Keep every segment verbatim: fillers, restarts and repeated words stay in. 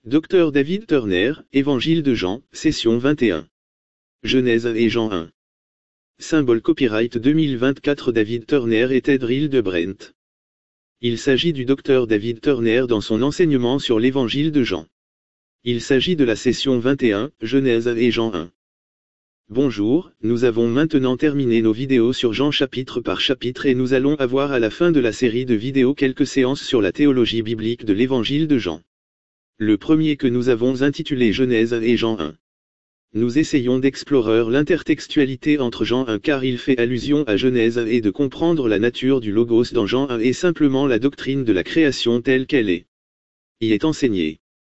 Docteur David Turner, Évangile de Jean, session vingt et un. Genèse et Jean un. Symbole copyright deux mille vingt-quatre David Turner et Ted Reel de Brent. Il s'agit du docteur David Turner dans son enseignement sur l'Évangile de Jean. Il s'agit de la session vingt et un, Genèse et Jean un. Bonjour, nous avons maintenant terminé nos vidéos sur Jean chapitre par chapitre et nous allons avoir à la fin de la série de vidéos quelques séances sur la théologie biblique de l'Évangile de Jean. Le premier que nous avons intitulé Genèse et Jean un. Nous essayons d'explorer l'intertextualité entre Jean un car il fait allusion à Genèse et de comprendre la nature du Logos dans Jean un et simplement la doctrine de la création telle qu'elle est. Y est enseignée.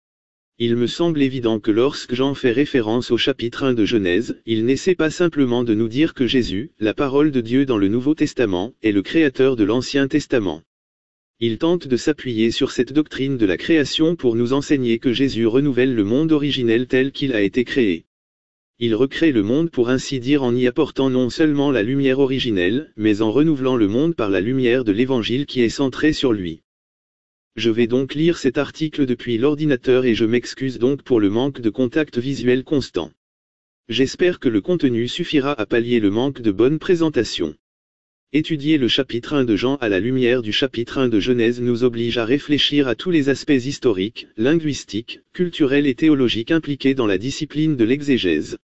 Il me semble évident que lorsque Jean fait référence au chapitre un de Genèse, il n'essaie pas simplement de nous dire que Jésus, la parole de Dieu dans le Nouveau Testament, est le créateur de l'Ancien Testament. Il tente de s'appuyer sur cette doctrine de la création pour nous enseigner que Jésus renouvelle le monde originel tel qu'il a été créé. Il recrée le monde pour ainsi dire en y apportant non seulement la lumière originelle, mais en renouvelant le monde par la lumière de l'Évangile qui est centrée sur lui. Je vais donc lire cet article depuis l'ordinateur et je m'excuse donc pour le manque de contact visuel constant. J'espère que le contenu suffira à pallier le manque de bonne présentation. Étudier le chapitre un de Jean à la lumière du chapitre un de Genèse nous oblige à réfléchir à tous les aspects historiques, linguistiques, culturels et théologiques impliqués dans la discipline de l'exégèse.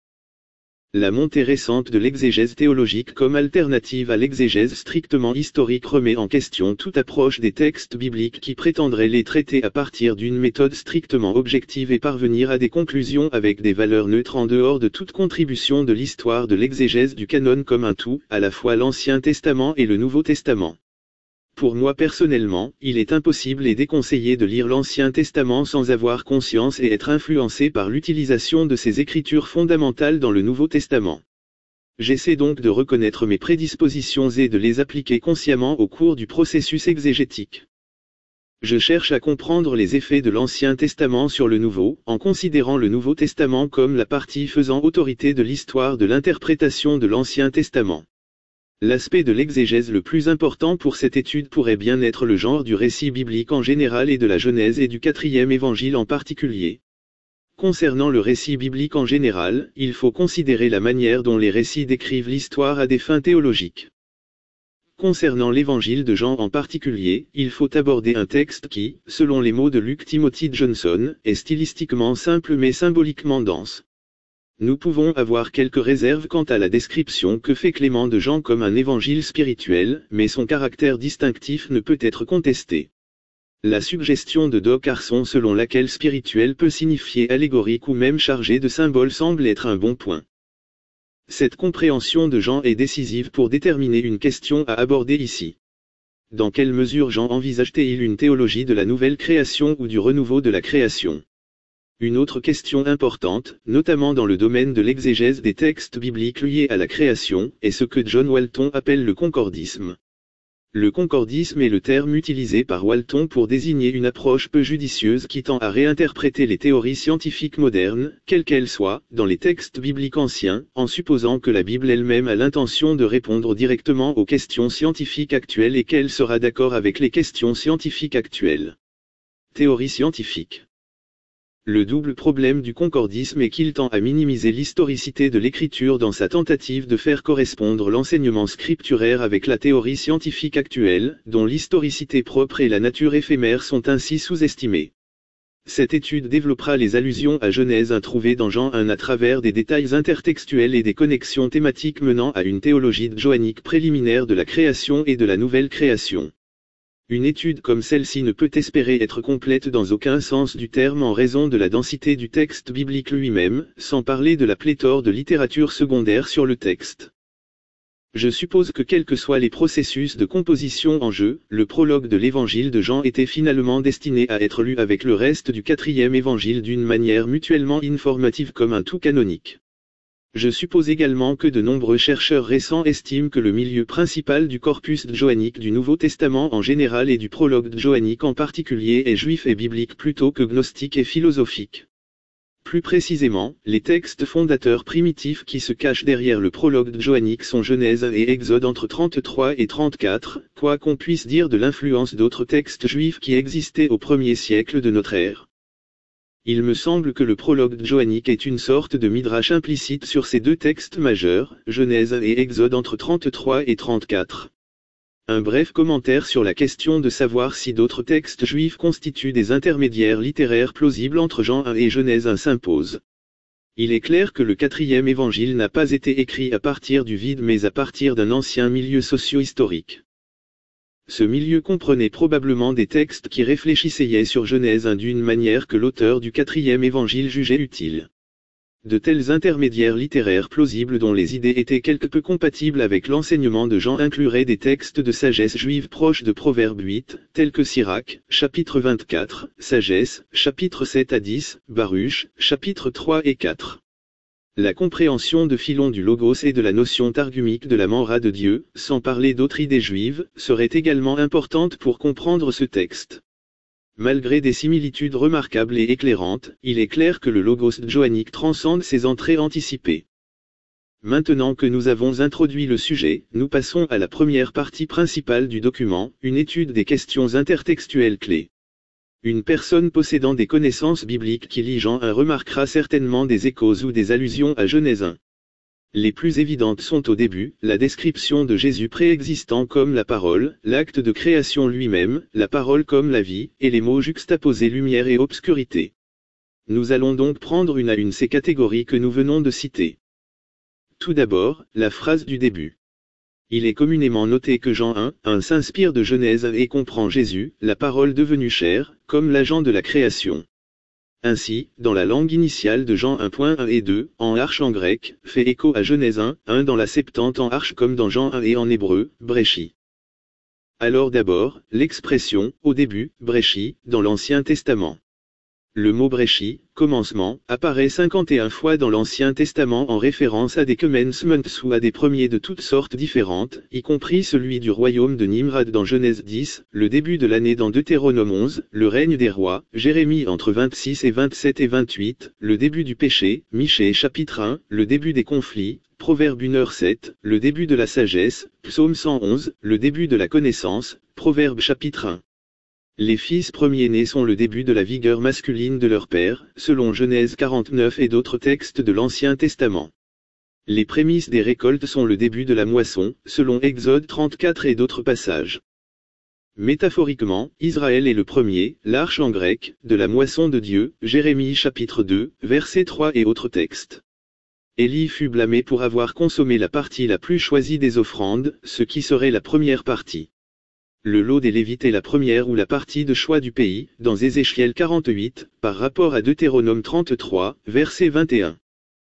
La montée récente de l'exégèse théologique comme alternative à l'exégèse strictement historique remet en question toute approche des textes bibliques qui prétendraient les traiter à partir d'une méthode strictement objective et parvenir à des conclusions avec des valeurs neutres en dehors de toute contribution de l'histoire de l'exégèse du canon comme un tout, à la fois l'Ancien Testament et le Nouveau Testament. Pour moi personnellement, il est impossible et déconseillé de lire l'Ancien Testament sans avoir conscience et être influencé par l'utilisation de ces écritures fondamentales dans le Nouveau Testament. J'essaie donc de reconnaître mes prédispositions et de les appliquer consciemment au cours du processus exégétique. Je cherche à comprendre les effets de l'Ancien Testament sur le Nouveau, en considérant le Nouveau Testament comme la partie faisant autorité de l'histoire de l'interprétation de l'Ancien Testament. L'aspect de l'exégèse le plus important pour cette étude pourrait bien être le genre du récit biblique en général et de la Genèse et du quatrième évangile en particulier. Concernant le récit biblique en général, il faut considérer la manière dont les récits décrivent l'histoire à des fins théologiques. Concernant l'évangile de Jean en particulier, il faut aborder un texte qui, selon les mots de Luke Timothy Johnson, est stylistiquement simple mais symboliquement dense. Nous pouvons avoir quelques réserves quant à la description que fait Clément de Jean comme un évangile spirituel, mais son caractère distinctif ne peut être contesté. La suggestion de Doc Carson selon laquelle spirituel peut signifier allégorique ou même chargé de symboles semble être un bon point. Cette compréhension de Jean est décisive pour déterminer une question à aborder ici. Dans quelle mesure Jean envisage-t-il une théologie de la nouvelle création ou du renouveau de la création ? Une autre question importante, notamment dans le domaine de l'exégèse des textes bibliques liés à la création, est ce que John Walton appelle le concordisme. Le concordisme est le terme utilisé par Walton pour désigner une approche peu judicieuse qui tend à réinterpréter les théories scientifiques modernes, quelles qu'elles soient, dans les textes bibliques anciens, en supposant que la Bible elle-même a l'intention de répondre directement aux questions scientifiques actuelles et qu'elle sera d'accord avec les questions scientifiques actuelles. Théorie scientifique. Le double problème du concordisme est qu'il tend à minimiser l'historicité de l'écriture dans sa tentative de faire correspondre l'enseignement scripturaire avec la théorie scientifique actuelle, dont l'historicité propre et la nature éphémère sont ainsi sous-estimées. Cette étude développera les allusions à Genèse un trouvées dans Jean un à travers des détails intertextuels et des connexions thématiques menant à une théologie joannique préliminaire de la création et de la nouvelle création. Une étude comme celle-ci ne peut espérer être complète dans aucun sens du terme en raison de la densité du texte biblique lui-même, sans parler de la pléthore de littérature secondaire sur le texte. Je suppose que quels que soient les processus de composition en jeu, le prologue de l'évangile de Jean était finalement destiné à être lu avec le reste du quatrième évangile d'une manière mutuellement informative comme un tout canonique. Je suppose également que de nombreux chercheurs récents estiment que le milieu principal du corpus joannique du Nouveau Testament en général et du prologue joannique en particulier est juif et biblique plutôt que gnostique et philosophique. Plus précisément, les textes fondateurs primitifs qui se cachent derrière le prologue joannique sont Genèse et Exode entre trente-trois et trente-quatre, quoi qu'on puisse dire de l'influence d'autres textes juifs qui existaient au premier siècle de notre ère. Il me semble que le prologue johannique est une sorte de midrash implicite sur ces deux textes majeurs, Genèse et Exode entre trente-trois et trente-quatre. Un bref commentaire sur la question de savoir si d'autres textes juifs constituent des intermédiaires littéraires plausibles entre Jean un et Genèse un s'impose. Il est clair que le quatrième évangile n'a pas été écrit à partir du vide mais à partir d'un ancien milieu socio-historique. Ce milieu comprenait probablement des textes qui réfléchissaient sur Genèse un d'une manière que l'auteur du quatrième évangile jugeait utile. De tels intermédiaires littéraires plausibles dont les idées étaient quelque peu compatibles avec l'enseignement de Jean incluraient des textes de sagesse juive proches de Proverbe huit, tels que Sirach, chapitre vingt-quatre, Sagesse, chapitre sept à dix, Baruch, chapitre trois et quatre. La compréhension de Philon du Logos et de la notion targumique de la Menra de Dieu, sans parler d'autres idées juives, serait également importante pour comprendre ce texte. Malgré des similitudes remarquables et éclairantes, il est clair que le Logos johannique transcende ces entrées anticipées. Maintenant que nous avons introduit le sujet, nous passons à la première partie principale du document, une étude des questions intertextuelles clés. Une personne possédant des connaissances bibliques qui lit Jean un remarquera certainement des échos ou des allusions à Genèse un. Les plus évidentes sont au début, la description de Jésus préexistant comme la parole, l'acte de création lui-même, la parole comme la vie, et les mots juxtaposés lumière et obscurité. Nous allons donc prendre une à une ces catégories que nous venons de citer. Tout d'abord, la phrase du début. Il est communément noté que Jean un, un s'inspire de Genèse et comprend Jésus, la parole devenue chair, comme l'agent de la création. Ainsi, dans la langue initiale de Jean un point un et deux, en arche en grec, fait écho à Genèse un, un dans la Septante en arche comme dans Jean un et en hébreu, bréchi. Alors d'abord, l'expression, au début, bréchi, dans l'Ancien Testament. Le mot bréchi, commencement, apparaît cinquante et une fois dans l'Ancien Testament en référence à des commencements ou à des premiers de toutes sortes différentes, y compris celui du royaume de Nimrod dans Genèse dix, le début de l'année dans Deutéronome onze, le règne des rois, Jérémie entre vingt-six et vingt-sept et vingt-huit, le début du péché, Michée chapitre un, le début des conflits, Proverbe une heure sept, le début de la sagesse, Psaume cent onze, le début de la connaissance, Proverbe chapitre un. Les fils premiers-nés sont le début de la vigueur masculine de leur père, selon Genèse quarante-neuf et d'autres textes de l'Ancien Testament. Les prémices des récoltes sont le début de la moisson, selon Exode trente-quatre et d'autres passages. Métaphoriquement, Israël est le premier, l'arche en grec, de la moisson de Dieu, Jérémie chapitre deux, verset trois et autres textes. Élie fut blâmé pour avoir consommé la partie la plus choisie des offrandes, ce qui serait la première partie. Le lot des Lévites est la première ou la partie de choix du pays, dans Ézéchiel quarante-huit, par rapport à Deutéronome trente-trois, verset vingt et un.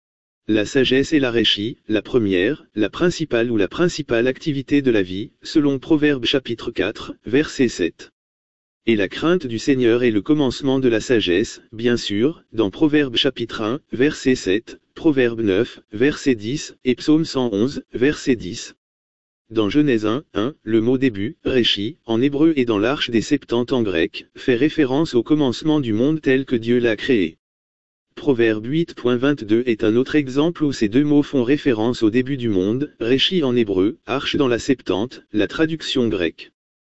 La sagesse est la réchie, la première, la principale ou la principale activité de la vie, selon Proverbe chapitre quatre, verset sept. Et la crainte du Seigneur est le commencement de la sagesse, bien sûr, dans Proverbe chapitre un, verset sept, Proverbe neuf, verset dix, et Psaume cent onze, verset dix. Dans Genèse un, un, le mot début, réchi, en hébreu et dans l'Arche des Septante en grec, fait référence au commencement du monde tel que Dieu l'a créé. Proverbe huit point vingt-deux est un autre exemple où ces deux mots font référence au début du monde, réchi en hébreu, arche dans la Septante, la traduction grecque.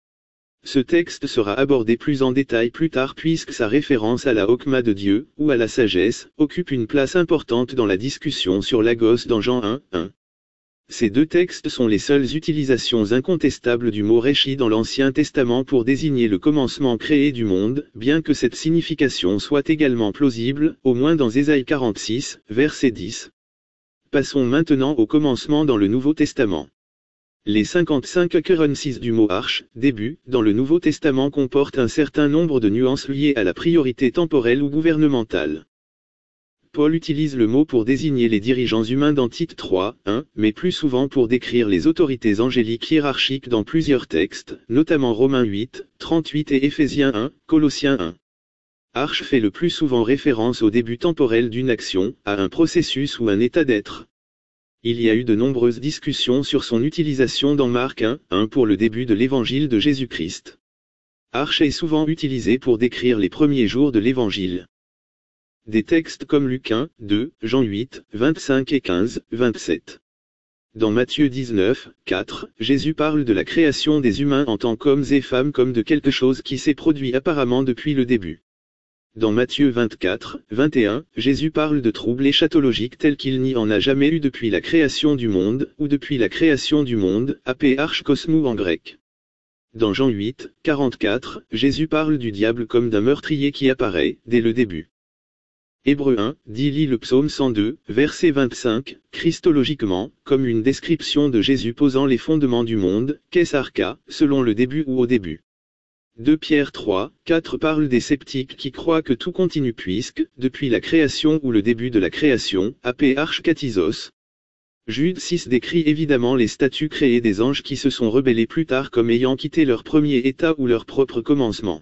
Ce texte sera abordé plus en détail plus tard puisque sa référence à la Hokma de Dieu, ou à la sagesse, occupe une place importante dans la discussion sur l'agos dans Jean un, un. Ces deux textes sont les seules utilisations incontestables du mot réchi dans l'Ancien Testament pour désigner le commencement créé du monde, bien que cette signification soit également plausible, au moins dans Ésaïe quarante-six, verset dix. Passons maintenant au commencement dans le Nouveau Testament. Les cinquante-cinq occurrences du mot arche, début, dans le Nouveau Testament comportent un certain nombre de nuances liées à la priorité temporelle ou gouvernementale. Paul utilise le mot pour désigner les dirigeants humains dans Tite trois, un, mais plus souvent pour décrire les autorités angéliques hiérarchiques dans plusieurs textes, notamment Romains huit, trente-huit et Éphésiens un, Colossiens un. Arche fait le plus souvent référence au début temporel d'une action, à un processus ou un état d'être. Il y a eu de nombreuses discussions sur son utilisation dans Marc un, un pour le début de l'évangile de Jésus-Christ. Arche est souvent utilisé pour décrire les premiers jours de l'évangile. Des textes comme Luc un, deux, Jean huit, vingt-cinq et quinze, vingt-sept. Dans Matthieu dix-neuf, quatre, Jésus parle de la création des humains en tant qu'hommes et femmes comme de quelque chose qui s'est produit apparemment depuis le début. Dans Matthieu vingt-quatre, vingt et un, Jésus parle de troubles eschatologiques tels qu'il n'y en a jamais eu depuis la création du monde, ou depuis la création du monde, appelé arche cosmou en grec. Dans Jean huit, quarante-quatre, Jésus parle du diable comme d'un meurtrier qui apparaît, dès le début. Hébreux un, dit lit le psaume cent deux, verset vingt-cinq, christologiquement, comme une description de Jésus posant les fondements du monde, qu'est arca, selon le début ou au début. deux Pierre trois, quatre parle des sceptiques qui croient que tout continue puisque, depuis la création ou le début de la création, appelé arche katizos. Jude six décrit évidemment les statues créées des anges qui se sont rebellés plus tard comme ayant quitté leur premier état ou leur propre commencement.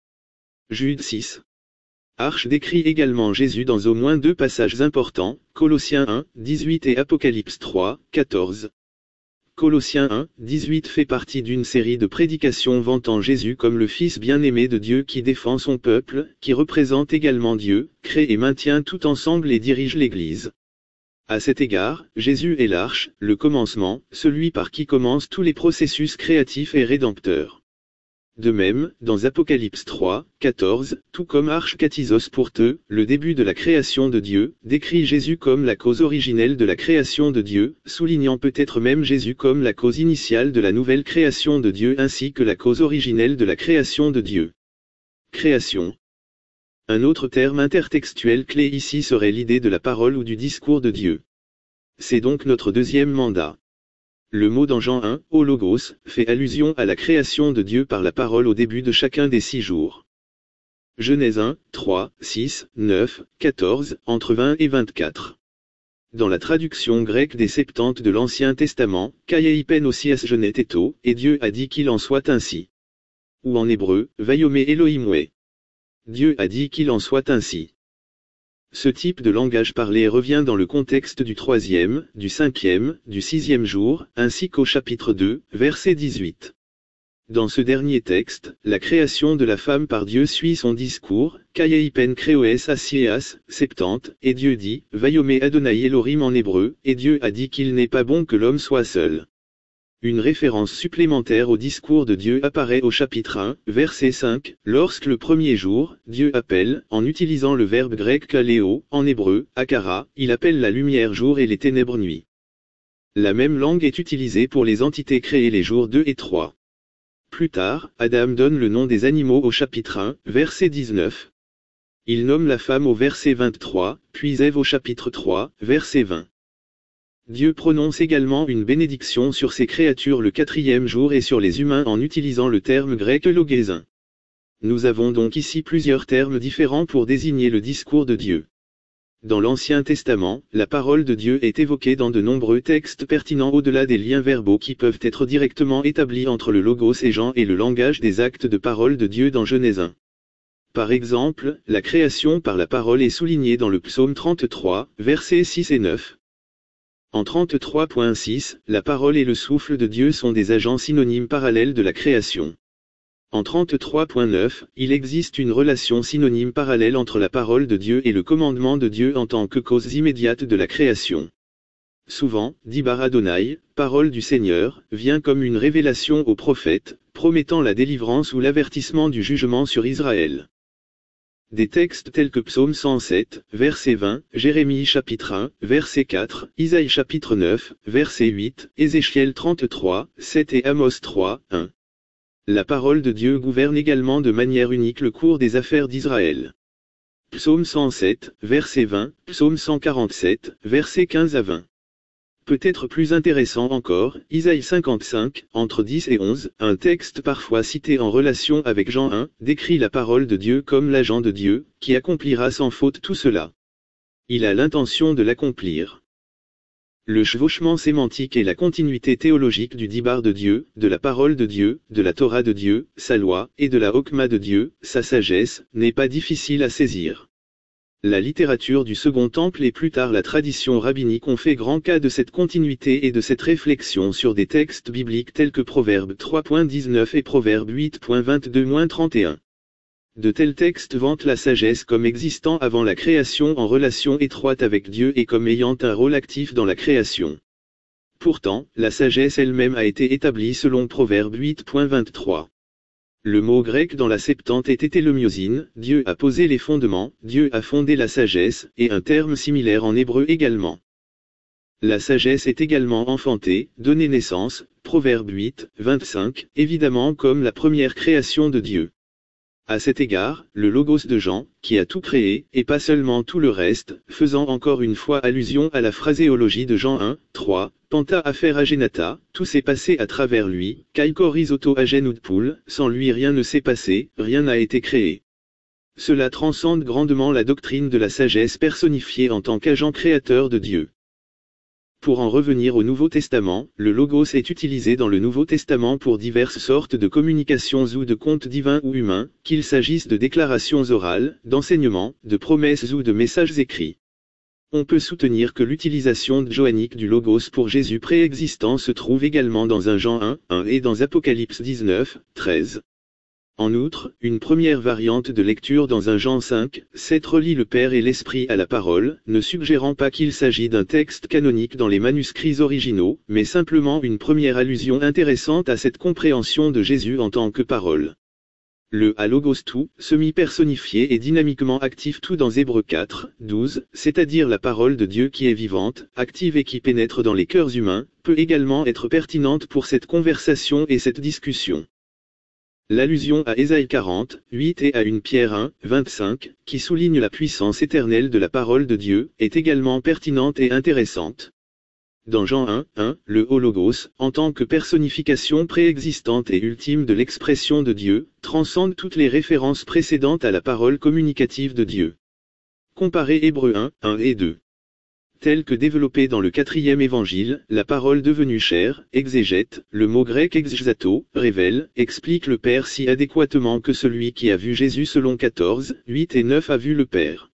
Jude six. Arche décrit également Jésus dans au moins deux passages importants, Colossiens un, dix-huit et Apocalypse trois, quatorze. Colossiens un, dix-huit fait partie d'une série de prédications vantant Jésus comme le Fils bien-aimé de Dieu qui défend son peuple, qui représente également Dieu, crée et maintient tout ensemble et dirige l'Église. À cet égard, Jésus est l'arche, le commencement, celui par qui commencent tous les processus créatifs et rédempteurs. De même, dans Apocalypse trois, quatorze, tout comme arche katizos pour eux, le début de la création de Dieu, décrit Jésus comme la cause originelle de la création de Dieu, soulignant peut-être même Jésus comme la cause initiale de la nouvelle création de Dieu ainsi que la cause originelle de la création de Dieu. Création. Un autre terme intertextuel clé ici serait l'idée de la parole ou du discours de Dieu. C'est donc notre deuxième mandat. Le mot dans Jean un, ô logos, fait allusion à la création de Dieu par la parole au début de chacun des six jours. Genèse un, trois, six, neuf, quatorze, entre vingt et vingt-quatre. Dans la traduction grecque des Septante de l'Ancien Testament, Kaieipen osias geneteto, et Dieu a dit qu'il en soit ainsi. Ou en hébreu, Vayome Elohimwe. Dieu a dit qu'il en soit ainsi. Ce type de langage parlé revient dans le contexte du troisième, du cinquième, du sixième jour, ainsi qu'au chapitre deux, verset dix-huit. Dans ce dernier texte, la création de la femme par Dieu suit son discours, Kaieipen kreoes asieas, septante, et Dieu dit, Vayome Adonai Elohim en hébreu, et Dieu a dit qu'il n'est pas bon que l'homme soit seul. Une référence supplémentaire au discours de Dieu apparaît au chapitre un, verset cinq, lorsque le premier jour, Dieu appelle, en utilisant le verbe grec kaleo, en hébreu, akara, il appelle la lumière jour et les ténèbres nuit. La même langue est utilisée pour les entités créées les jours deux et trois. Plus tard, Adam donne le nom des animaux au chapitre un, verset dix-neuf. Il nomme la femme au verset vingt-trois, puis Ève au chapitre trois, verset vingt. Dieu prononce également une bénédiction sur ses créatures le quatrième jour et sur les humains en utilisant le terme grec logésin. Nous avons donc ici plusieurs termes différents pour désigner le discours de Dieu. Dans l'Ancien Testament, la parole de Dieu est évoquée dans de nombreux textes pertinents au-delà des liens verbaux qui peuvent être directement établis entre le logos et Jean et le langage des actes de parole de Dieu dans Genèse un. Par exemple, la création par la parole est soulignée dans le psaume trente-trois, versets six et neuf. En trente-trois point six, la parole et le souffle de Dieu sont des agents synonymes parallèles de la création. En trente-trois point neuf, il existe une relation synonyme parallèle entre la parole de Dieu et le commandement de Dieu en tant que cause immédiate de la création. Souvent, Dibar Adonai, parole du Seigneur, vient comme une révélation au prophète, promettant la délivrance ou l'avertissement du jugement sur Israël. Des textes tels que Psaume cent sept, verset vingt, Jérémie chapitre un, verset quatre, Isaïe chapitre neuf, verset huit, Ézéchiel trente-trois, sept et Amos trois, un. La parole de Dieu gouverne également de manière unique le cours des affaires d'Israël. Psaume cent sept, verset vingt, Psaume cent quarante-sept, verset quinze à vingt. Peut-être plus intéressant encore, Isaïe cinquante-cinq, entre dix et onze, un texte parfois cité en relation avec Jean un, décrit la parole de Dieu comme l'agent de Dieu, qui accomplira sans faute tout cela. Il a l'intention de l'accomplir. Le chevauchement sémantique et la continuité théologique du dibar de Dieu, de la parole de Dieu, de la Torah de Dieu, sa loi, et de la Hokma de Dieu, sa sagesse, n'est pas difficile à saisir. La littérature du Second Temple et plus tard la tradition rabbinique ont fait grand cas de cette continuité et de cette réflexion sur des textes bibliques tels que Proverbe trois point dix-neuf et Proverbe huit point vingt-deux à trente et un. De tels textes vantent la sagesse comme existant avant la création en relation étroite avec Dieu et comme ayant un rôle actif dans la création. Pourtant, la sagesse elle-même a été établie selon Proverbe huit point vingt-trois. Le mot grec dans la Septante est tételomyosine, Dieu a posé les fondements, Dieu a fondé la sagesse, et un terme similaire en hébreu également. La sagesse est également enfantée, donnée naissance, Proverbe huit, vingt-cinq, évidemment comme la première création de Dieu. À cet égard, le Logos de Jean, qui a tout créé, et pas seulement tout le reste, faisant encore une fois allusion à la phraséologie de Jean un, trois, Panta affaire agenata, tout s'est passé à travers lui, Kaikor risotto agen utpul, sans lui rien ne s'est passé, rien n'a été créé. Cela transcende grandement la doctrine de la sagesse personnifiée en tant qu'agent créateur de Dieu. Pour en revenir au Nouveau Testament, le Logos est utilisé dans le Nouveau Testament pour diverses sortes de communications ou de contes divins ou humains, qu'il s'agisse de déclarations orales, d'enseignements, de promesses ou de messages écrits. On peut soutenir que l'utilisation johannique du Logos pour Jésus préexistant se trouve également dans un Jean un, un et dans Apocalypse dix-neuf, treize. En outre, une première variante de lecture dans un Jean cinq, sept relie le Père et l'Esprit à la parole, ne suggérant pas qu'il s'agit d'un texte canonique dans les manuscrits originaux, mais simplement une première allusion intéressante à cette compréhension de Jésus en tant que parole. Le à logos tout, semi-personnifié et dynamiquement actif tout dans Hébreux quatre, douze, c'est-à-dire la parole de Dieu qui est vivante, active et qui pénètre dans les cœurs humains, peut également être pertinente pour cette conversation et cette discussion. L'allusion à Ésaïe quarante, huit et à une Pierre un, vingt-cinq, qui souligne la puissance éternelle de la parole de Dieu, est également pertinente et intéressante. Dans Jean un, un, le Hologos, en tant que personnification préexistante et ultime de l'expression de Dieu, transcende toutes les références précédentes à la parole communicative de Dieu. Comparez Hébreux un, un et deux. Tel que développé dans le quatrième évangile, la parole devenue chair, exégète, le mot grec exgzato, révèle, explique le Père si adéquatement que celui qui a vu Jésus selon quatorze, huit et neuf a vu le Père.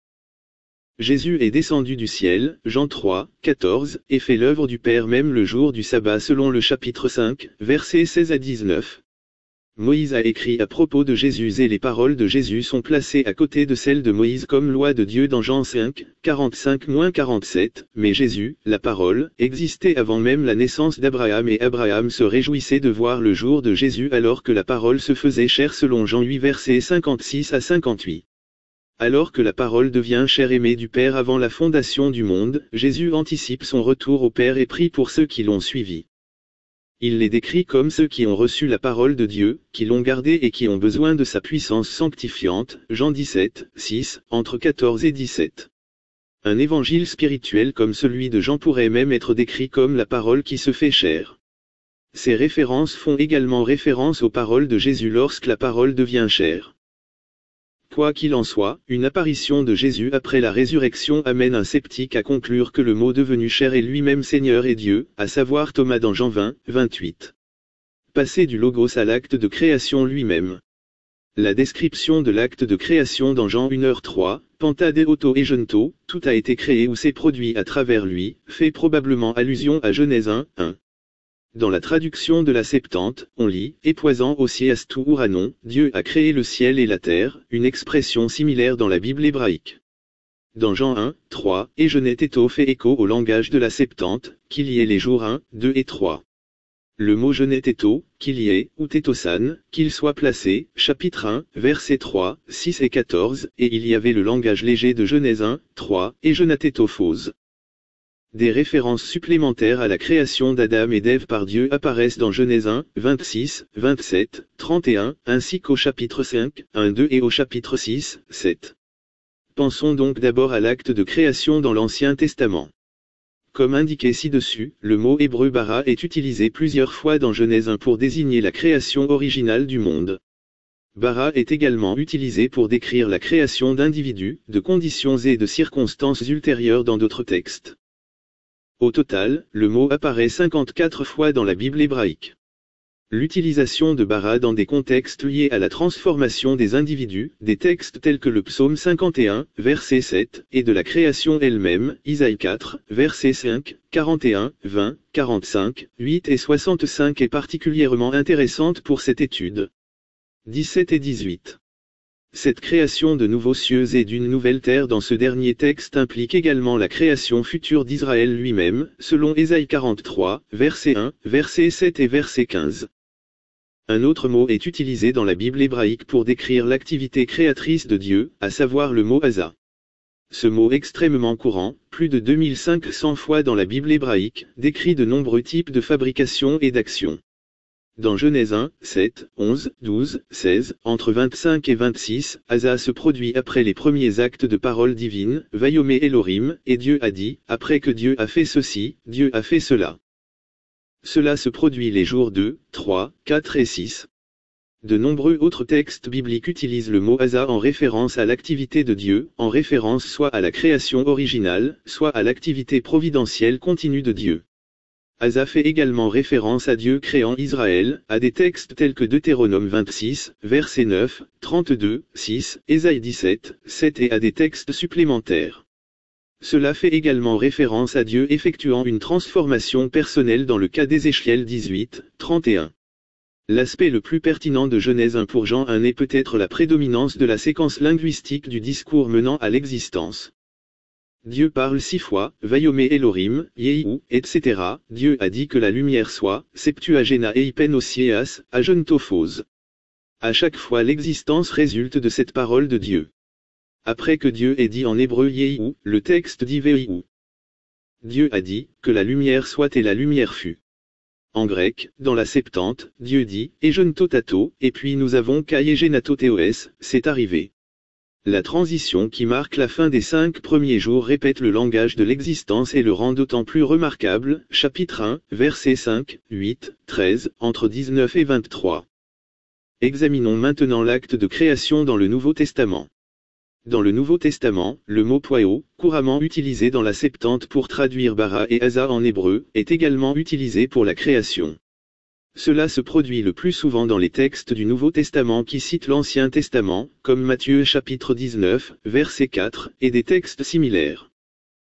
Jésus est descendu du ciel, Jean trois, quatorze, et fait l'œuvre du Père même le jour du sabbat selon le chapitre cinq, versets seize à dix-neuf. Moïse a écrit à propos de Jésus et les paroles de Jésus sont placées à côté de celles de Moïse comme loi de Dieu dans Jean cinq, quarante-cinq à quarante-sept, mais Jésus, la parole, existait avant même la naissance d'Abraham et Abraham se réjouissait de voir le jour de Jésus alors que la parole se faisait chair selon Jean huit versets cinquante-six à cinquante-huit. Alors que la parole devient chair aimée du Père avant la fondation du monde, Jésus anticipe son retour au Père et prie pour ceux qui l'ont suivi. Il les décrit comme ceux qui ont reçu la parole de Dieu, qui l'ont gardée et qui ont besoin de sa puissance sanctifiante, Jean dix-sept, six, entre quatorze et dix-sept. Un évangile spirituel comme celui de Jean pourrait même être décrit comme la parole qui se fait chair. Ces références font également référence aux paroles de Jésus lorsque la parole devient chair. Quoi qu'il en soit, une apparition de Jésus après la résurrection amène un sceptique à conclure que le mot devenu chair est lui-même Seigneur et Dieu, à savoir Thomas dans Jean vingt, vingt-huit. Passer du logos à l'acte de création lui-même. La description de l'acte de création dans Jean un heure trois, Panta deoto et gento, tout a été créé ou s'est produit à travers lui, fait probablement allusion à Genèse un, un. Dans la traduction de la Septante, on lit « Époisant aussi astu uranon, Dieu a créé le ciel et la terre », une expression similaire dans la Bible hébraïque. Dans Jean un, trois, et Geneteto fait écho au langage de la Septante, qu'il y ait les jours un, deux et trois. Le mot Geneteto, qu'il y ait, ou Tétosan, qu'il soit placé, chapitre un, versets trois, six et quatorze, et il y avait le langage léger de Genèse un, trois, et Genetétophose. Des références supplémentaires à la création d'Adam et d'Ève par Dieu apparaissent dans Genèse un, vingt-six, vingt-sept, trente et un, ainsi qu'au chapitre cinq, un, deux et au chapitre six, sept. Pensons donc d'abord à l'acte de création dans l'Ancien Testament. Comme indiqué ci-dessus, le mot hébreu bara est utilisé plusieurs fois dans Genèse un pour désigner la création originale du monde. Bara est également utilisé pour décrire la création d'individus, de conditions et de circonstances ultérieures dans d'autres textes. Au total, le mot apparaît cinquante-quatre fois dans la Bible hébraïque. L'utilisation de bara dans des contextes liés à la transformation des individus, des textes tels que le psaume cinquante et un, verset sept, et de la création elle-même, Isaïe quatre, verset cinq, quarante et un, vingt, quarante-cinq, huit et soixante-cinq est particulièrement intéressante pour cette étude. dix-sept et dix-huit. Cette création de nouveaux cieux et d'une nouvelle terre dans ce dernier texte implique également la création future d'Israël lui-même, selon Ésaïe quarante-trois, verset un, verset sept et verset quinze. Un autre mot est utilisé dans la Bible hébraïque pour décrire l'activité créatrice de Dieu, à savoir le mot Asa. Ce mot extrêmement courant, plus de deux mille cinq cents fois dans la Bible hébraïque, décrit de nombreux types de fabrication et d'action. Dans Genèse un, sept, onze, douze, seize, entre vingt-cinq et vingt-six, Asa se produit après les premiers actes de parole divine, Vayomé Elohim, et Dieu a dit, après que Dieu a fait ceci, Dieu a fait cela. Cela se produit les jours deux, trois, quatre et six. De nombreux autres textes bibliques utilisent le mot Asa en référence à l'activité de Dieu, en référence soit à la création originale, soit à l'activité providentielle continue de Dieu. Asa fait également référence à Dieu créant Israël, à des textes tels que Deutéronome vingt-six, versets neuf, trente-deux, six, Ésaïe dix-sept, sept et à des textes supplémentaires. Cela fait également référence à Dieu effectuant une transformation personnelle dans le cas d'Ézéchiel dix-huit, trente et un. L'aspect le plus pertinent de Genèse un pour Jean un est peut-être la prédominance de la séquence linguistique du discours menant à l'existence. Dieu parle six fois, Vayomé Elohim, Yehu, et cetera. Dieu a dit que la lumière soit, Septuagéna eipen osias, agentophos. À chaque fois l'existence résulte de cette parole de Dieu. Après que Dieu ait dit en hébreu Yehu, le texte dit Vehu. Dieu a dit, que la lumière soit et la lumière fut. En grec, dans la Septante, Dieu dit, Egentotato, et puis nous avons Kaiegenatotheos, c'est arrivé. La transition qui marque la fin des cinq premiers jours répète le langage de l'existence et le rend d'autant plus remarquable, chapitre un, versets cinq, huit, treize, entre dix-neuf et vingt-trois. Examinons maintenant l'acte de création dans le Nouveau Testament. Dans le Nouveau Testament, le mot poiao, couramment utilisé dans la Septante pour traduire bara et asa en hébreu, est également utilisé pour la création. Cela se produit le plus souvent dans les textes du Nouveau Testament qui citent l'Ancien Testament, comme Matthieu chapitre dix-neuf, verset quatre, et des textes similaires.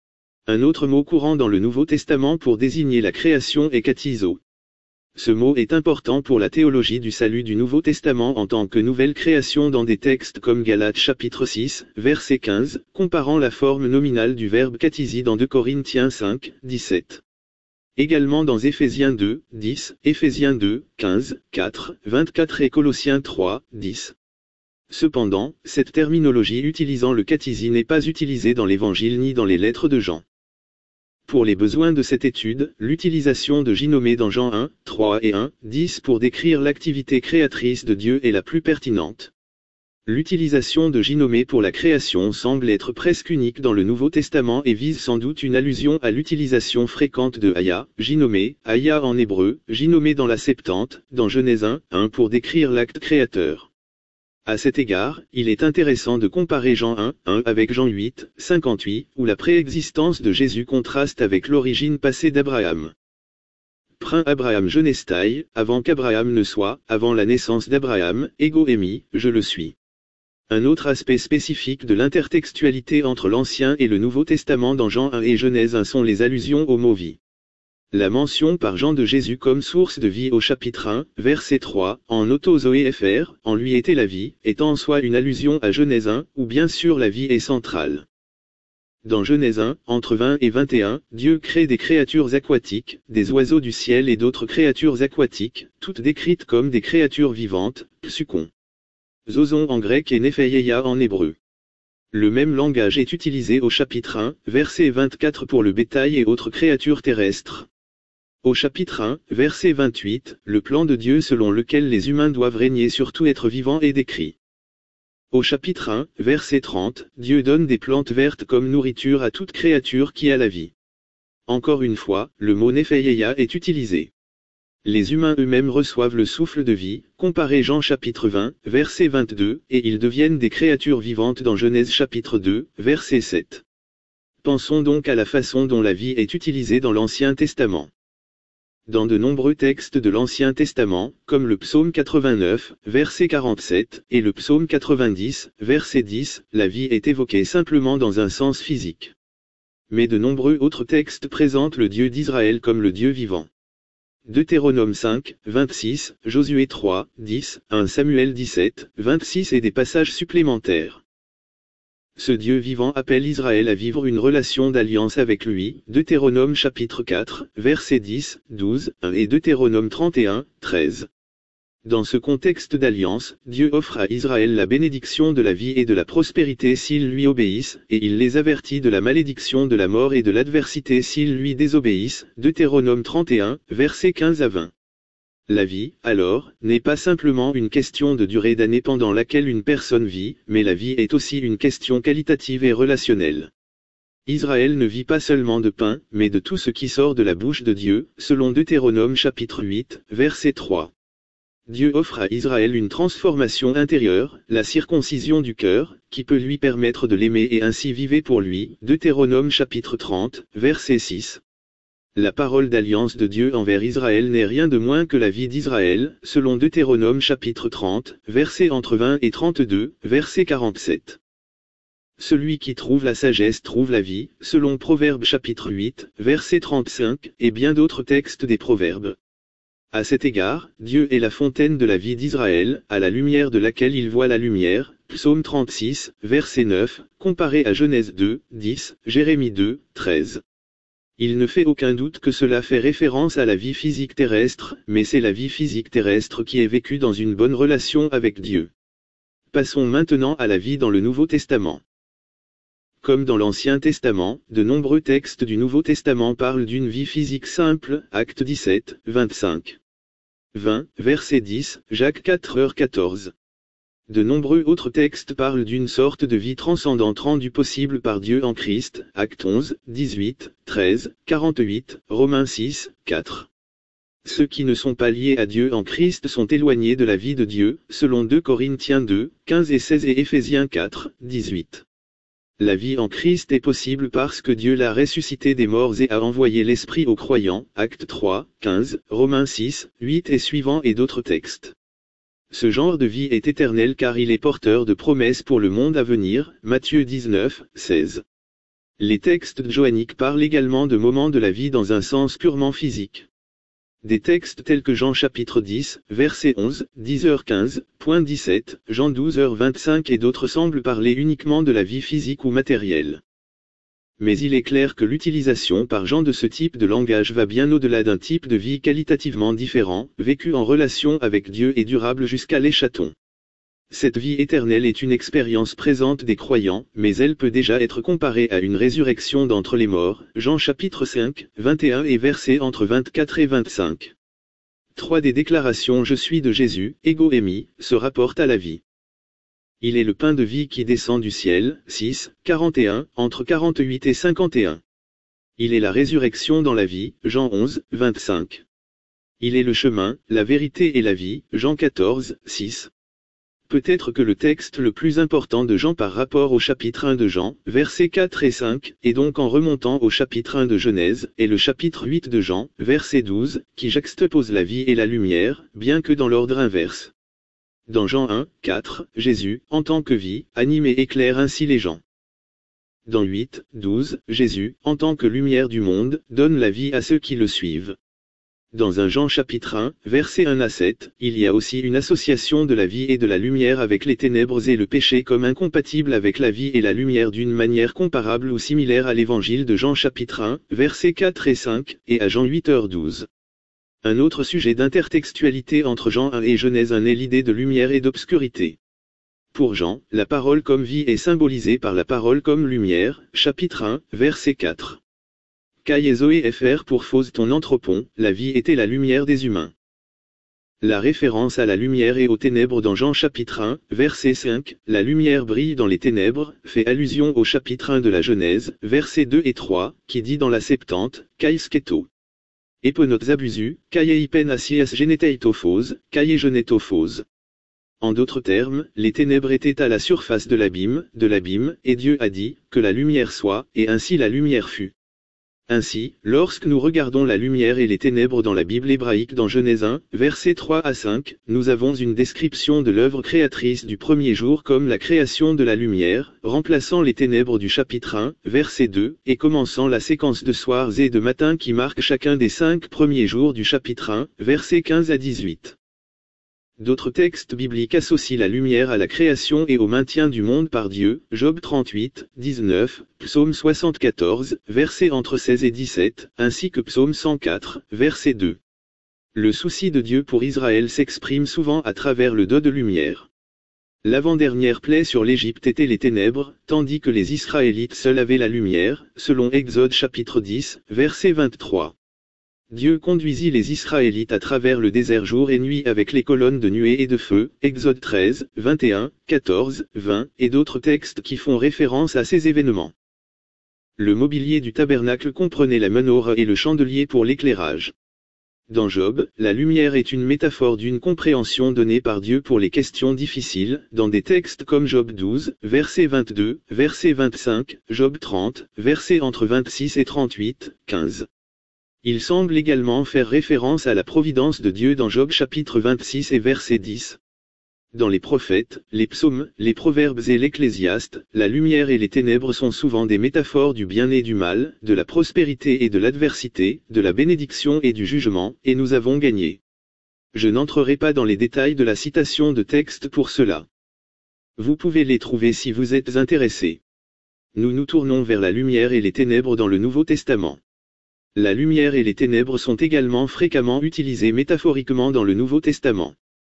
Un autre mot courant dans le Nouveau Testament pour désigner la création est katizo. Ce mot est important pour la théologie du salut du Nouveau Testament en tant que nouvelle création dans des textes comme Galates chapitre six, verset quinze, comparant la forme nominale du verbe katizi dans deux Corinthiens cinq, dix-sept. Également dans Éphésiens deux, dix, Éphésiens deux, quinze, quatre, vingt-quatre et Colossiens trois, dix. Cependant, cette terminologie utilisant le katizi n'est pas utilisée dans l'Évangile ni dans les lettres de Jean. Pour les besoins de cette étude, l'utilisation de ginomé dans Jean un, trois et un, dix pour décrire l'activité créatrice de Dieu est la plus pertinente. L'utilisation de ginomé pour la création semble être presque unique dans le Nouveau Testament et vise sans doute une allusion à l'utilisation fréquente de aya, ginomé, aya en hébreu, ginomé dans la Septante, dans Genèse un, un pour décrire l'acte créateur. À cet égard, il est intéressant de comparer Jean un, un avec Jean huit, cinquante-huit, où la préexistence de Jésus contraste avec l'origine passée d'Abraham. Prin Abraham Genestai, avant qu'Abraham ne soit, avant la naissance d'Abraham, ego émi, je le suis. Un autre aspect spécifique de l'intertextualité entre l'Ancien et le Nouveau Testament dans Jean un et Genèse un sont les allusions au mot vie. La mention par Jean de Jésus comme source de vie au chapitre un, verset trois, en autozoé fr, en lui était la vie, est en soi une allusion à Genèse un, où bien sûr la vie est centrale. Dans Genèse un, entre vingt et vingt et un, Dieu crée des créatures aquatiques, des oiseaux du ciel et d'autres créatures aquatiques, toutes décrites comme des créatures vivantes, psukon. Zozon en grec et néphéieia en hébreu. Le même langage est utilisé au chapitre un, verset vingt-quatre pour le bétail et autres créatures terrestres. Au chapitre un, verset vingt-huit, le plan de Dieu selon lequel les humains doivent régner sur tout être vivant est décrit. Au chapitre un, verset trente, Dieu donne des plantes vertes comme nourriture à toute créature qui a la vie. Encore une fois, le mot néphéieia est utilisé. Les humains eux-mêmes reçoivent le souffle de vie, comparez Jean chapitre vingt, verset vingt-deux, et ils deviennent des créatures vivantes dans Genèse chapitre deux, verset sept. Pensons donc à la façon dont la vie est utilisée dans l'Ancien Testament. Dans de nombreux textes de l'Ancien Testament, comme le psaume quatre-vingt-neuf, verset quarante-sept, et le psaume quatre-vingt-dix, verset dix, la vie est évoquée simplement dans un sens physique. Mais de nombreux autres textes présentent le Dieu d'Israël comme le Dieu vivant. Deutéronome cinq, vingt-six, Josué trois, dix, un Samuel dix-sept, vingt-six et des passages supplémentaires. Ce Dieu vivant appelle Israël à vivre une relation d'alliance avec lui, Deutéronome chapitre quatre, versets dix, douze, un et Deutéronome trente et un, treize. Dans ce contexte d'alliance, Dieu offre à Israël la bénédiction de la vie et de la prospérité s'ils lui obéissent, et il les avertit de la malédiction de la mort et de l'adversité s'ils lui désobéissent. Deutéronome trente et un, versets quinze à vingt. La vie, alors, n'est pas simplement une question de durée d'année pendant laquelle une personne vit, mais la vie est aussi une question qualitative et relationnelle. Israël ne vit pas seulement de pain, mais de tout ce qui sort de la bouche de Dieu, selon Deutéronome chapitre huit, verset trois. Dieu offre à Israël une transformation intérieure, la circoncision du cœur, qui peut lui permettre de l'aimer et ainsi vivre pour lui. Deutéronome chapitre trente, verset six. La parole d'alliance de Dieu envers Israël n'est rien de moins que la vie d'Israël, selon Deutéronome chapitre trente, versets entre vingt et trente-deux, verset quarante-sept. Celui qui trouve la sagesse trouve la vie, selon Proverbes chapitre huit, verset trente-cinq, et bien d'autres textes des Proverbes. À cet égard, Dieu est la fontaine de la vie d'Israël, à la lumière de laquelle il voit la lumière. Psaume trente-six, verset neuf, comparé à Genèse deux, dix, Jérémie deux, treize. Il ne fait aucun doute que cela fait référence à la vie physique terrestre, mais c'est la vie physique terrestre qui est vécue dans une bonne relation avec Dieu. Passons maintenant à la vie dans le Nouveau Testament. Comme dans l'Ancien Testament, de nombreux textes du Nouveau Testament parlent d'une vie physique simple, Actes dix-sept, vingt-cinq. vingt, verset dix, Jacques quatre heures quatorze. De nombreux autres textes parlent d'une sorte de vie transcendante rendue possible par Dieu en Christ, Actes onze, dix-huit, treize, quarante-huit, Romains six, quatre. Ceux qui ne sont pas liés à Dieu en Christ sont éloignés de la vie de Dieu, selon deux Corinthiens deux, quinze et seize et Éphésiens quatre, dix-huit. La vie en Christ est possible parce que Dieu l'a ressuscité des morts et a envoyé l'Esprit aux croyants, Actes trois, quinze, Romains six, huit et suivants et d'autres textes. Ce genre de vie est éternel car il est porteur de promesses pour le monde à venir, Matthieu dix-neuf, seize. Les textes joanniques parlent également de moments de la vie dans un sens purement physique. Des textes tels que Jean chapitre dix, verset onze, dix heures quinze, point dix-sept, Jean douze heures vingt-cinq et d'autres semblent parler uniquement de la vie physique ou matérielle. Mais il est clair que l'utilisation par Jean de ce type de langage va bien au-delà d'un type de vie qualitativement différent, vécu en relation avec Dieu et durable jusqu'à l'échaton. Cette vie éternelle est une expérience présente des croyants, mais elle peut déjà être comparée à une résurrection d'entre les morts, Jean chapitre cinq, vingt et un et versets entre vingt-quatre et vingt-cinq. Trois des déclarations « Je suis de Jésus », ego émi, se rapportent à la vie. Il est le pain de vie qui descend du ciel, six, quarante et un, entre quarante-huit et cinquante et un. Il est la résurrection dans la vie, Jean onze, vingt-cinq. Il est le chemin, la vérité et la vie, Jean quatorze, six. Peut-être que le texte le plus important de Jean par rapport au chapitre un de Jean, versets quatre et cinq, et donc en remontant au chapitre un de Genèse, est le chapitre huit de Jean, verset douze, qui juxtapose la vie et la lumière, bien que dans l'ordre inverse. Dans Jean un, quatre, Jésus, en tant que vie, anime et éclaire ainsi les gens. Dans huit, douze, Jésus, en tant que lumière du monde, donne la vie à ceux qui le suivent. Dans un Jean chapitre un, versets un à sept, il y a aussi une association de la vie et de la lumière avec les ténèbres et le péché comme incompatible avec la vie et la lumière d'une manière comparable ou similaire à l'évangile de Jean chapitre un, versets quatre et cinq, et à Jean huit heures douze. Un autre sujet d'intertextualité entre Jean un et Genèse un est l'idée de lumière et d'obscurité. Pour Jean, la parole comme vie est symbolisée par la parole comme lumière, chapitre un, verset quatre. Kai Zoé fr pour Phose ton anthropon, la vie était la lumière des humains. La référence à la lumière et aux ténèbres dans Jean chapitre un, verset cinq, la lumière brille dans les ténèbres, fait allusion au chapitre un de la Genèse, versets deux et trois, qui dit dans la Septante, Kai sketo. Eponotes abusu, Kai ipen asies geneteitophose, Kai genetophose. En d'autres termes, les ténèbres étaient à la surface de l'abîme, de l'abîme, et Dieu a dit, que la lumière soit, et ainsi la lumière fut. Ainsi, lorsque nous regardons la lumière et les ténèbres dans la Bible hébraïque dans Genèse un, versets trois à cinq, nous avons une description de l'œuvre créatrice du premier jour comme la création de la lumière, remplaçant les ténèbres du chapitre un, verset deux, et commençant la séquence de soirs et de matins qui marque chacun des cinq premiers jours du chapitre un, versets quinze à dix-huit. D'autres textes bibliques associent la lumière à la création et au maintien du monde par Dieu, Job trente-huit, dix-neuf, Psaume soixante-quatorze, versets entre seize et dix-sept, ainsi que Psaume cent quatre, verset deux. Le souci de Dieu pour Israël s'exprime souvent à travers le dos de lumière. L'avant-dernière plaie sur l'Égypte était les ténèbres, tandis que les Israélites seuls avaient la lumière, selon Exode chapitre dix, verset vingt-trois. Dieu conduisit les Israélites à travers le désert jour et nuit avec les colonnes de nuée et de feu, Exode treize, vingt et un, quatorze, vingt, et d'autres textes qui font référence à ces événements. Le mobilier du tabernacle comprenait la menorah et le chandelier pour l'éclairage. Dans Job, la lumière est une métaphore d'une compréhension donnée par Dieu pour les questions difficiles, dans des textes comme Job douze, verset vingt-deux, verset vingt-cinq, Job trente, versets entre vingt-six et trente-huit, quinze. Il semble également faire référence à la providence de Dieu dans Job chapitre vingt-six et verset dix. Dans les prophètes, les psaumes, les proverbes et l'Ecclésiaste, la lumière et les ténèbres sont souvent des métaphores du bien et du mal, de la prospérité et de l'adversité, de la bénédiction et du jugement, et nous avons gagné. Je n'entrerai pas dans les détails de la citation de texte pour cela. Vous pouvez les trouver si vous êtes intéressé. Nous nous tournons vers la lumière et les ténèbres dans le Nouveau Testament. La lumière et les ténèbres sont également fréquemment utilisées métaphoriquement dans le Nouveau Testament.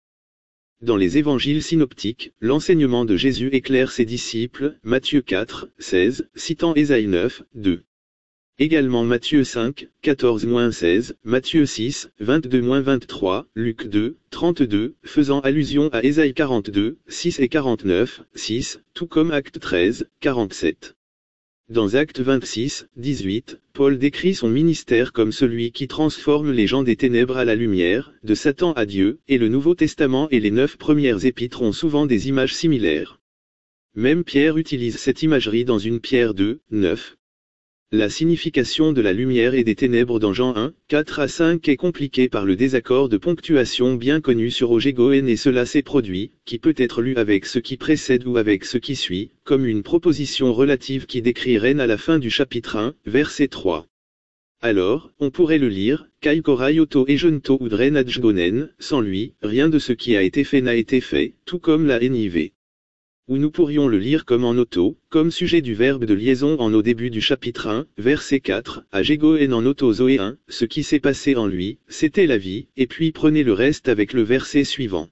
Dans les évangiles synoptiques, l'enseignement de Jésus éclaire ses disciples, Matthieu quatre, seize, citant Ésaïe neuf, deux. Également Matthieu cinq, quatorze à seize, Matthieu six, vingt-deux à vingt-trois, Luc deux, trente-deux, faisant allusion à Ésaïe quarante-deux, six et quarante-neuf, six, tout comme Acte treize, quarante-sept. Dans Acte vingt-six, dix-huit, Paul décrit son ministère comme celui qui transforme les gens des ténèbres à la lumière, de Satan à Dieu, et le Nouveau Testament et les neuf premières épîtres ont souvent des images similaires. Même Pierre utilise cette imagerie dans une Pierre deux, neuf. La signification de la lumière et des ténèbres dans Jean un, quatre à cinq est compliquée par le désaccord de ponctuation bien connu sur Ogégoën et cela s'est produit, qui peut être lu avec ce qui précède ou avec ce qui suit, comme une proposition relative qui décrit Reine à la fin du chapitre un, verset trois. Alors, on pourrait le lire, Kai koraioto et jeunto ou Dren adjgonen, sans lui, rien de ce qui a été fait n'a été fait, tout comme la N I V. Ou nous pourrions le lire comme en auto, comme sujet du verbe de liaison en au début du chapitre un, verset quatre, à Gégoen en auto zoé un, ce qui s'est passé en lui, c'était la vie, et puis prenez le reste avec le verset suivant.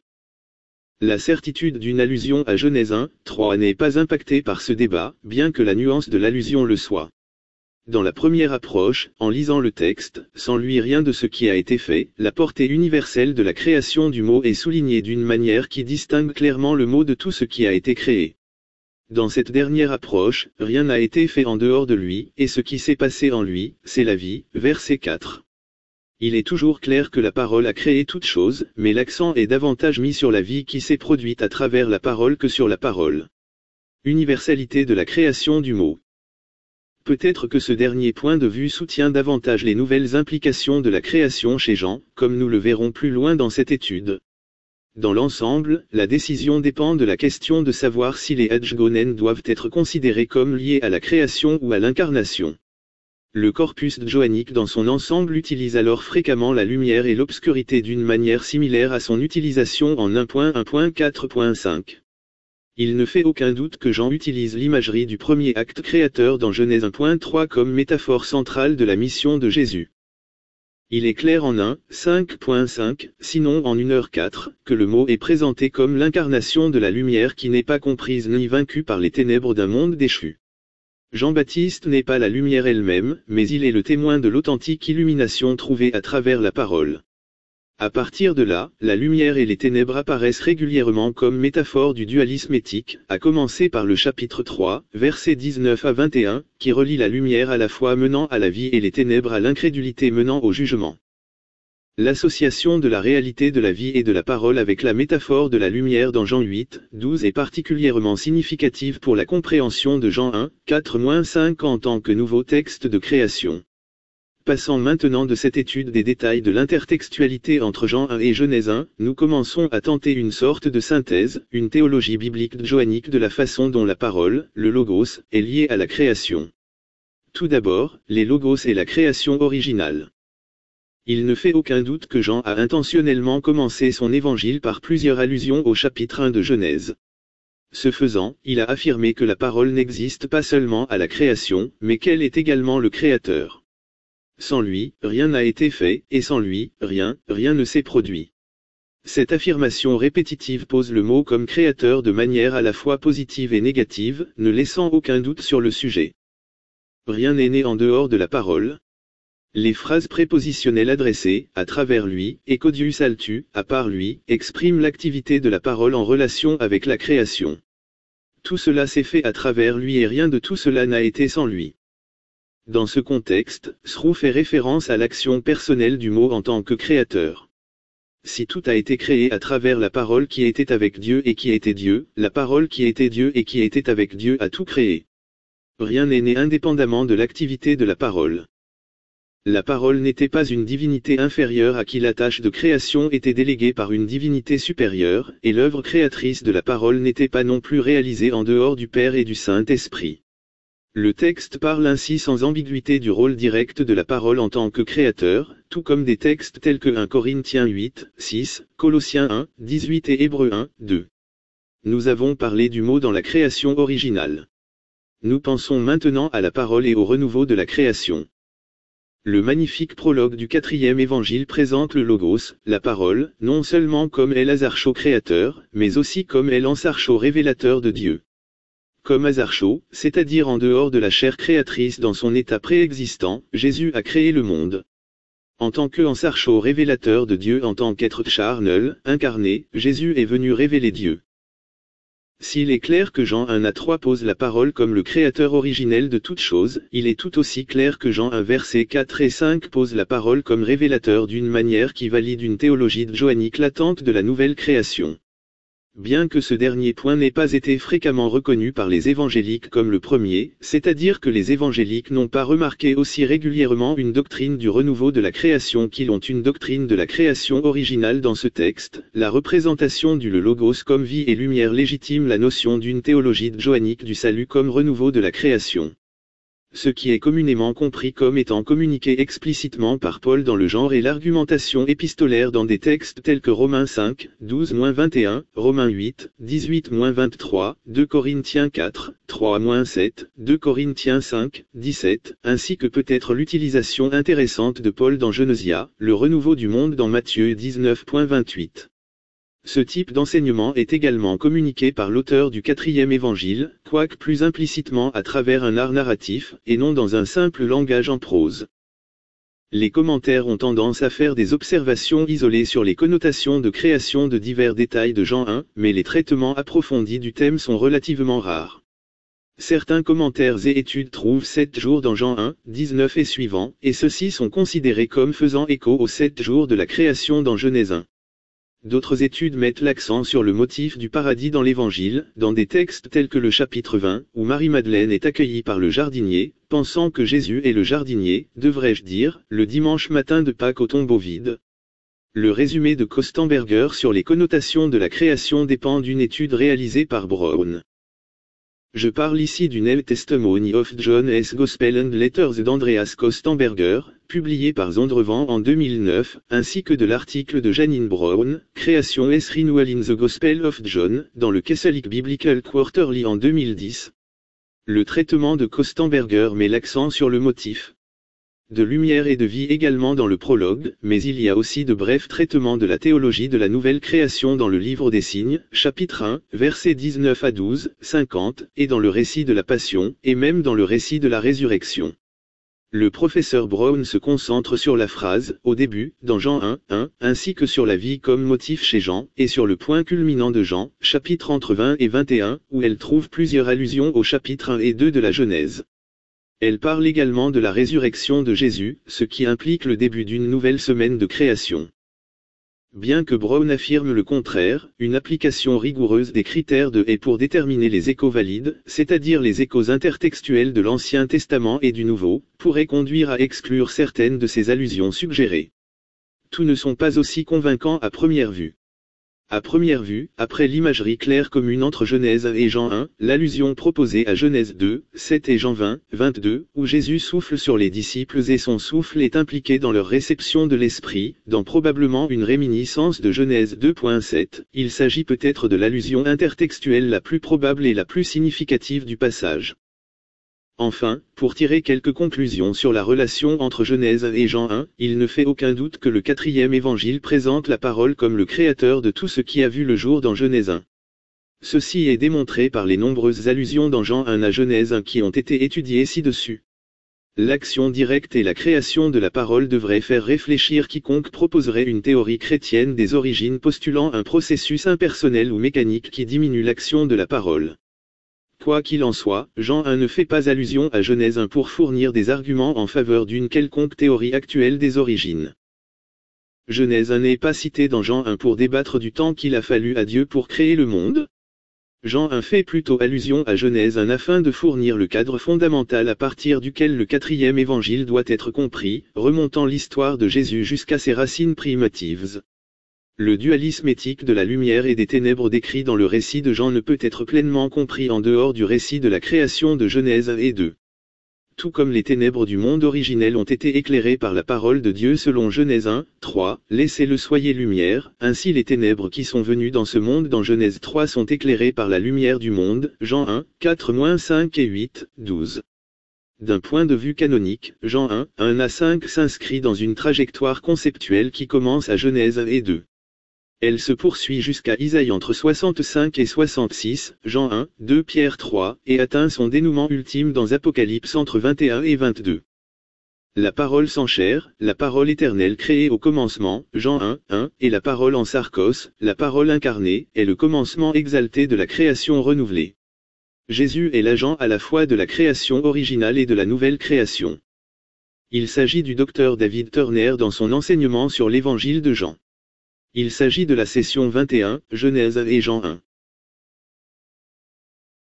La certitude d'une allusion à Genèse un, trois n'est pas impactée par ce débat, bien que la nuance de l'allusion le soit. Dans la première approche, en lisant le texte, sans lui rien de ce qui a été fait, la portée universelle de la création du mot est soulignée d'une manière qui distingue clairement le mot de tout ce qui a été créé. Dans cette dernière approche, rien n'a été fait en dehors de lui, et ce qui s'est passé en lui, c'est la vie, verset quatre. Il est toujours clair que la parole a créé toute chose, mais l'accent est davantage mis sur la vie qui s'est produite à travers la parole que sur la parole. Universalité de la création du mot. Peut-être que ce dernier point de vue soutient davantage les nouvelles implications de la création chez Jean, comme nous le verrons plus loin dans cette étude. Dans l'ensemble, la décision dépend de la question de savoir si les adjgonen doivent être considérés comme liés à la création ou à l'incarnation. Le corpus johannique dans son ensemble utilise alors fréquemment la lumière et l'obscurité d'une manière similaire à son utilisation en un point un point quatre point cinq. Il ne fait aucun doute que Jean utilise l'imagerie du premier acte créateur dans Genèse un point trois comme métaphore centrale de la mission de Jésus. Il est clair en un, cinq point cinq, sinon en une heure quatre, que le mot est présenté comme l'incarnation de la lumière qui n'est pas comprise ni vaincue par les ténèbres d'un monde déchu. Jean-Baptiste n'est pas la lumière elle-même, mais il est le témoin de l'authentique illumination trouvée à travers la parole. À partir de là, la lumière et les ténèbres apparaissent régulièrement comme métaphore du dualisme éthique, à commencer par le chapitre trois, versets dix-neuf à vingt et un, qui relie la lumière à la foi menant à la vie et les ténèbres à l'incrédulité menant au jugement. L'association de la réalité de la vie et de la parole avec la métaphore de la lumière dans Jean huit, douze est particulièrement significative pour la compréhension de Jean un, quatre à cinq en tant que nouveau texte de création. Passant maintenant de cette étude des détails de l'intertextualité entre Jean un et Genèse un, nous commençons à tenter une sorte de synthèse, une théologie biblique johannique de la façon dont la parole, le logos, est liée à la création. Tout d'abord, les logos et la création originale. Il ne fait aucun doute que Jean a intentionnellement commencé son évangile par plusieurs allusions au chapitre un de Genèse. Ce faisant, il a affirmé que la parole n'existe pas seulement à la création, mais qu'elle est également le créateur. Sans lui, rien n'a été fait, et sans lui, rien, rien ne s'est produit. Cette affirmation répétitive pose le mot comme créateur de manière à la fois positive et négative, ne laissant aucun doute sur le sujet. Rien n'est né en dehors de la parole. Les phrases prépositionnelles adressées, à travers lui, et codius altu, à part lui, expriment l'activité de la parole en relation avec la création. Tout cela s'est fait à travers lui et rien de tout cela n'a été sans lui. Dans ce contexte, Sroux fait référence à l'action personnelle du mot en tant que créateur. Si tout a été créé à travers la parole qui était avec Dieu et qui était Dieu, la parole qui était Dieu et qui était avec Dieu a tout créé. Rien n'est né indépendamment de l'activité de la parole. La parole n'était pas une divinité inférieure à qui la tâche de création était déléguée par une divinité supérieure, et l'œuvre créatrice de la parole n'était pas non plus réalisée en dehors du Père et du Saint-Esprit. Le texte parle ainsi sans ambiguïté du rôle direct de la parole en tant que créateur, tout comme des textes tels que un Corinthiens huit, six, Colossiens un, dix-huit et Hébreux un, deux. Nous avons parlé du mot dans la création originale. Nous pensons maintenant à la parole et au renouveau de la création. Le magnifique prologue du quatrième évangile présente le Logos, la parole, non seulement comme El Azarcho créateur, mais aussi comme El Ansarcho révélateur de Dieu. Comme Azarcho, c'est-à-dire en dehors de la chair créatrice dans son état préexistant, Jésus a créé le monde. En tant que Ansarcho révélateur de Dieu en tant qu'être charnel, incarné, Jésus est venu révéler Dieu. S'il est clair que Jean un à trois pose la parole comme le créateur originel de toutes choses, il est tout aussi clair que Jean un versets quatre et cinq pose la parole comme révélateur d'une manière qui valide une théologie joannique latente de la nouvelle création. Bien que ce dernier point n'ait pas été fréquemment reconnu par les évangéliques comme le premier, c'est-à-dire que les évangéliques n'ont pas remarqué aussi régulièrement une doctrine du renouveau de la création qu'ils ont une doctrine de la création originale dans ce texte, la représentation du le Logos comme vie et lumière légitime la notion d'une théologie joannique du salut comme renouveau de la création. Ce qui est communément compris comme étant communiqué explicitement par Paul dans le genre et l'argumentation épistolaire dans des textes tels que Romains cinq, douze à vingt et un, Romains huit, dix-huit à vingt-trois, deux Corinthiens quatre, trois à sept, deux Corinthiens cinq, dix-sept, ainsi que peut-être l'utilisation intéressante de Paul dans Genesia, le renouveau du monde dans Matthieu dix-neuf à vingt-huit. Ce type d'enseignement est également communiqué par l'auteur du quatrième évangile, quoique plus implicitement à travers un art narratif, et non dans un simple langage en prose. Les commentaires ont tendance à faire des observations isolées sur les connotations de création de divers détails de Jean un, mais les traitements approfondis du thème sont relativement rares. Certains commentaires et études trouvent sept jours dans Jean un, dix-neuf et suivants, et ceux-ci sont considérés comme faisant écho aux sept jours de la création dans Genèse un. D'autres études mettent l'accent sur le motif du paradis dans l'Évangile, dans des textes tels que le chapitre vingt, où Marie-Madeleine est accueillie par le jardinier, pensant que Jésus est le jardinier, devrais-je dire, le dimanche matin de Pâques au tombeau vide. Le résumé de Kostenberger sur les connotations de la création dépend d'une étude réalisée par Brown. Je parle ici du New Testimony of John S. Gospel and Letters d'Andreas Kostenberger, publié par Zondervan en deux mille neuf, ainsi que de l'article de Janine Brown, Création S. Renewal in the Gospel of John, dans le Catholic Biblical Quarterly en deux mille dix. Le traitement de Kostenberger met l'accent sur le motif de lumière et de vie également dans le prologue, mais il y a aussi de brefs traitements de la théologie de la nouvelle création dans le livre des signes, chapitre un, versets dix-neuf à douze, cinquante, et dans le récit de la Passion, et même dans le récit de la résurrection. Le professeur Brown se concentre sur la phrase « au début » dans Jean un, un, ainsi que sur la vie comme motif chez Jean, et sur le point culminant de Jean, chapitre entre vingt et vingt et un, où elle trouve plusieurs allusions au chapitre un et deux de la Genèse. Elle parle également de la résurrection de Jésus, ce qui implique le début d'une nouvelle semaine de création. Bien que Brown affirme le contraire, une application rigoureuse des critères de et pour déterminer les échos valides, c'est-à-dire les échos intertextuels de l'Ancien Testament et du Nouveau, pourrait conduire à exclure certaines de ces allusions suggérées. Tous ne sont pas aussi convaincants à première vue. À première vue, après l'imagerie claire commune entre Genèse et Jean un, l'allusion proposée à Genèse deux, sept et Jean vingt, vingt-deux, où Jésus souffle sur les disciples et son souffle est impliqué dans leur réception de l'Esprit, dans probablement une réminiscence de Genèse deux point sept, il s'agit peut-être de l'allusion intertextuelle la plus probable et la plus significative du passage. Enfin, pour tirer quelques conclusions sur la relation entre Genèse et Jean un, il ne fait aucun doute que le quatrième évangile présente la parole comme le créateur de tout ce qui a vu le jour dans Genèse un. Ceci est démontré par les nombreuses allusions dans Jean un à Genèse un qui ont été étudiées ci-dessus. L'action directe et la création de la parole devraient faire réfléchir quiconque proposerait une théorie chrétienne des origines postulant un processus impersonnel ou mécanique qui diminue l'action de la parole. Quoi qu'il en soit, Jean un ne fait pas allusion à Genèse un pour fournir des arguments en faveur d'une quelconque théorie actuelle des origines. Genèse un n'est pas cité dans Jean un pour débattre du temps qu'il a fallu à Dieu pour créer le monde. Jean un fait plutôt allusion à Genèse un afin de fournir le cadre fondamental à partir duquel le quatrième évangile doit être compris, remontant l'histoire de Jésus jusqu'à ses racines primitives. Le dualisme éthique de la lumière et des ténèbres décrit dans le récit de Jean ne peut être pleinement compris en dehors du récit de la création de Genèse un et deux. Tout comme les ténèbres du monde originel ont été éclairées par la parole de Dieu selon Genèse un, trois, laissez-le soyez lumière, ainsi les ténèbres qui sont venues dans ce monde dans Genèse trois sont éclairées par la lumière du monde, Jean un, quatre à cinq et huit, douze. D'un point de vue canonique, Jean un, un à cinq s'inscrit dans une trajectoire conceptuelle qui commence à Genèse un et deux. Elle se poursuit jusqu'à Isaïe entre soixante-cinq et soixante-six, Jean un, deux Pierre trois, et atteint son dénouement ultime dans Apocalypse entre vingt et un et vingt-deux. La parole sans chair, la parole éternelle créée au commencement, Jean un, un, et la parole en sarkos, la parole incarnée, est le commencement exalté de la création renouvelée. Jésus est l'agent à la fois de la création originale et de la nouvelle création. Il s'agit du docteur David Turner dans son enseignement sur l'évangile de Jean. Il s'agit de la session vingt et un, Genèse et Jean un.